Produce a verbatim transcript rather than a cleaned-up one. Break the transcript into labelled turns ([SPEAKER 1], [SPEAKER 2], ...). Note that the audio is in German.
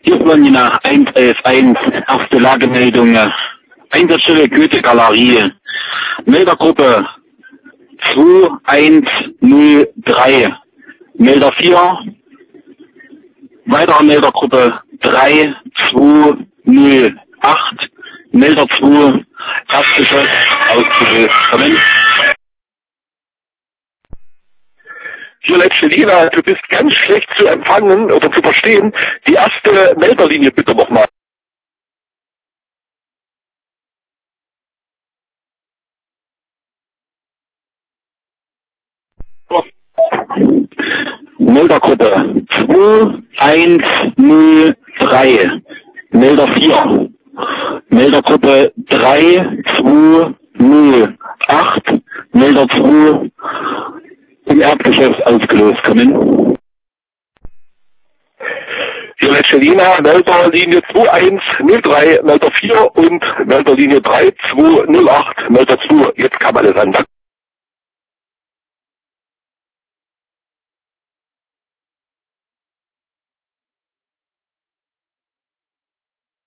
[SPEAKER 1] Hier wollen nach eins elf eins, erste Lagemeldung, Einsatzstelle Goethe-Galerie, Meldergruppe zwei eins null drei, Melder vier, weitere Meldergruppe drei zwei null acht, Melder zwei, Erstgeschoss, ausgelöst.
[SPEAKER 2] Hier letzte Lina, du bist ganz schlecht zu empfangen oder zu verstehen. Die erste Melderlinie bitte nochmal.
[SPEAKER 1] Meldergruppe zwei eins null drei, Melder vier, Meldergruppe drei zwei null acht, Melder zwei, im Erdgeschoss ausgelöst. Kommen.
[SPEAKER 2] Hier letzte Lina, Melderlinie zwei eins null drei, Melder vier und Melderlinie drei zwei null acht, Melder zwei. Jetzt kann man es an.